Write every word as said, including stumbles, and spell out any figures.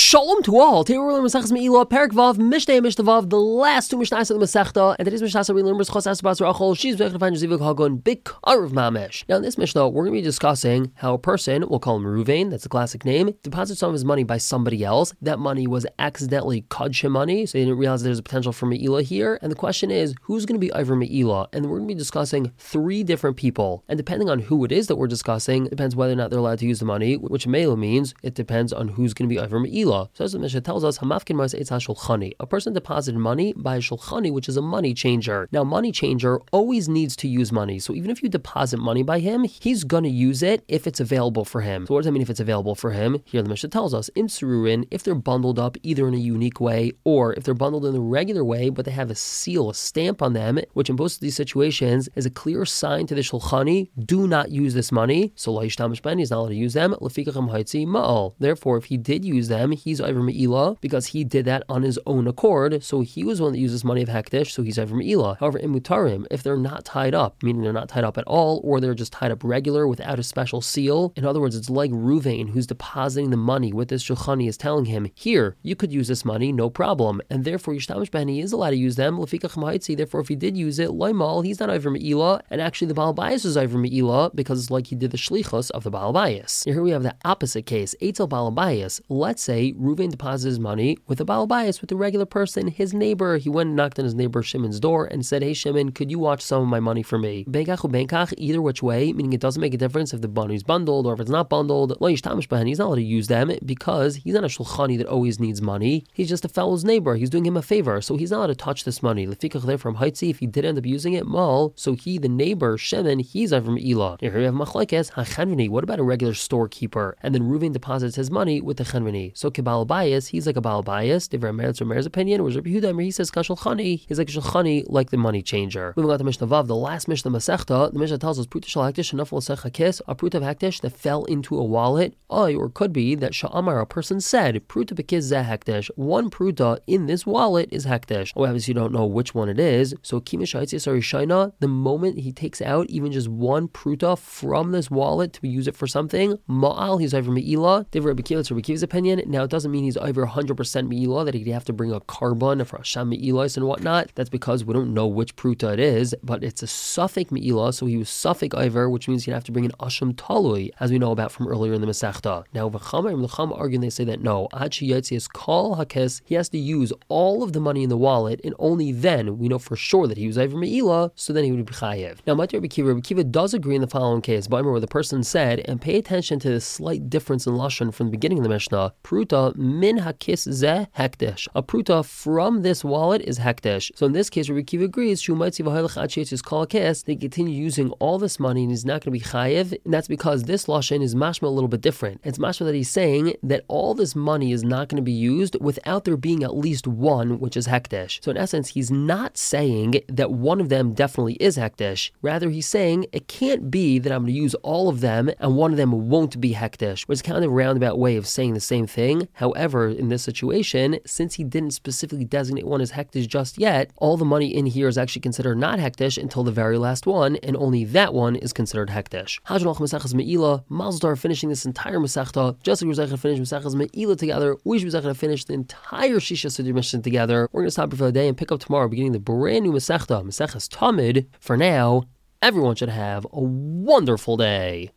Shalom to all. Today we're learning Masechtas Me'ilah, Perek Vav, Mishneh Mishneh Vav, the last two Mishnahs of the Masechta. And today's Mishnah we learn Chos Asabas Rachel. She's going to find Zivug Hagon Big Karev Mamish. Now in this Mishnah, we're going to be discussing how a person, we'll call him Ruvain, that's a classic name, deposits some of his money by somebody else. That money was accidentally Kadshim money, so they didn't realize there's a potential for Me'ilah here. And the question is, who's going to be over Me'ilah? And we're going to be discussing three different people. And depending on who it is that we're discussing, it depends whether or not they're allowed to use the money, which Me'ilah means it depends on who's going to be over Me'ilah. So as the Mishnah tells us, Hamafkin Mars Eitz HaShulchani. A person deposited money by a Shulchani, which is a money changer. Now, money changer always needs to use money. So even if you deposit money by him, he's going to use it if it's available for him. So what does that mean if it's available for him? Here the Mishnah tells us, Im Tsururin, if they're bundled up either in a unique way or if they're bundled in the regular way, but they have a seal, a stamp on them, which in both of these situations is a clear sign to the Shulchani, do not use this money. So Lo Yishtamish Ben, he's not allowed to use them. Lefikachem Haitzi Ma'al. Therefore, if he did use them, he's over Me'ilah because he did that on his own accord. So he was the one that uses money of Hektish, so he's over Me'ilah. However, in Mutarim, if they're not tied up, meaning they're not tied up at all, or they're just tied up regular without a special seal, in other words, it's like Ruvain who's depositing the money with this Shulchani is telling him, here, you could use this money, no problem. And therefore, Yishtamish Ben, he is allowed to use them. Lefikachem Haitzi. Therefore, if he did use it, Loimal, he's not over Me'ilah. And actually, the Baal Bayis is over Me'ilah because it's like he did the Shlichus of the Baal Bayis. Here we have the opposite case. Eitzel Baal Bayis. Let's say Ruvain deposits his money with a Baal Bayis, with the regular person, his neighbor. He went and knocked on his neighbor Shimon's door and said, hey Shimon, could you watch some of my money for me? Benkach u benkach, either which way, meaning it doesn't make a difference if the money's bundled or if it's not bundled. Lo yishtamish b'hen, he's not allowed to use them because he's not a shulchani that always needs money. He's just a fellow's neighbor. He's doing him a favor, so he's not allowed to touch this money. Lefikach there from Haitzi, if he did end up using it, mal, so he, the neighbor, Shimon, he's over Me'ilah. Here we have machlekes, hachenveni. What about a regular storekeeper? And then Ruvain deposits his money with the chenveni. So kibal bayis, he's like a Baal Bayis. Devar Meretz or Meir's opinion, whereas Rabbi Yehuda, he says Kashulchani, he's like a Shulchani, like the money changer. Moving on to Mishnah Vav, the last Mishnah Masechta, the Mishnah tells us Pruta Shal Hektish Shenafal Sech Hakis, a Pruta of Hektish that fell into a wallet, oy, or could be that Sha'amar, a person said, Pruta Bekiz Zeh Hektish, one Pruta in this wallet is Hektish. Oh, obviously you don't know which one it is, so Kimish Haitzis Arishaina, the moment he takes out even just one Pruta from this wallet to use it for something, Ma'al, he's over Me'ilah. Devar Rabbi Kiva, it's Rabbi Kiva's opinion. Now it doesn't mean he's over one hundred percent Me'ilah, that he'd have to bring a carbon for Hashem Me'ilah and whatnot. That's because we don't know which Pruta it is, but it's a Suffolk Me'ilah, so he was Suffolk Iver, which means he'd have to bring an Asham Talui, as we know about from earlier in the Masechta. Now, V'chama and L'chama argue, and they say that no, Ad Sheyatzi is Kol Hakes, he has to use all of the money in the wallet, and only then we know for sure that he was Iver Me'ilah, so then he would be Chayev. Now, Mati Rabbi Kiva, Rabbi Kiva does agree in the following case, but where the person said, and pay attention to the slight difference in Lashon from the beginning of the Mishnah, Pruta min Hakis Zeh Hektish. A Pruta from this wallet is Hektish. So in this case, Rabbi Kiva agrees, they continue using all this money and he's not going to be chayev, and that's because this lashon is mashma a little bit different. It's mashma that he's saying that all this money is not going to be used without there being at least one, which is Hektish. So in essence, he's not saying that one of them definitely is Hektish. Rather, he's saying it can't be that I'm going to use all of them and one of them won't be Hektish, which is kind of a roundabout way of saying the same thing. However, in this situation, since he didn't specifically designate one as Hektish just yet, all the money in here is actually considered not Hektish until the very last one, and only that one is considered Hektish. Hajnach Masechas Me'ilah, Mazdar finishing this entire Masechta, just like we're going to finish Masechas Me'ilah together, we should be going to finish the entire Shisha Seder Mishnah together. We're going to stop here for the day and pick up tomorrow, beginning the brand new Masechta, Masechas Tamid. For now, everyone should have a wonderful day.